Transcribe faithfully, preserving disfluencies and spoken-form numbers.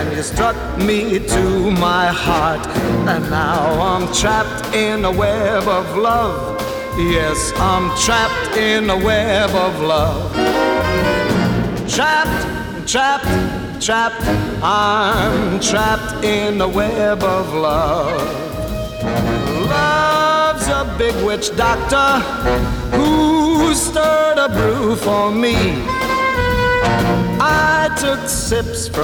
and you struck me to my heart. And now I'm trapped in a web of love. Yes, I'm trapped in a web of love. Trapped, trapped, trapped, I'm trapped in a web of love. Love's a big witch doctor who stirred a brew for me. I took sips from